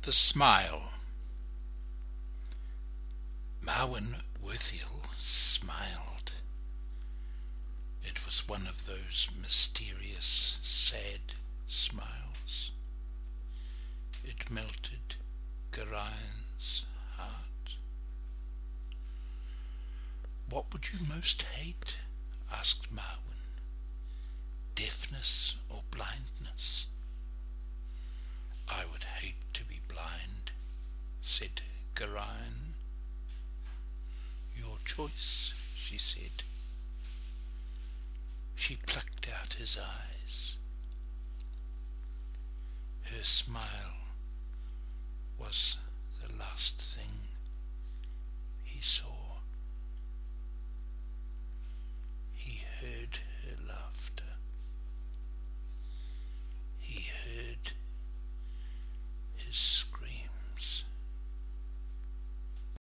The Smile. Marwan Worthiel smiled. It was one of those mysterious, sad smiles. It melted Garayan's heart. "What would you most hate?" asked Marwan. "Deafness or blindness?" "I would hate to be blind," said Garayan. "Your choice," she said. She plucked out his eyes. Her smile was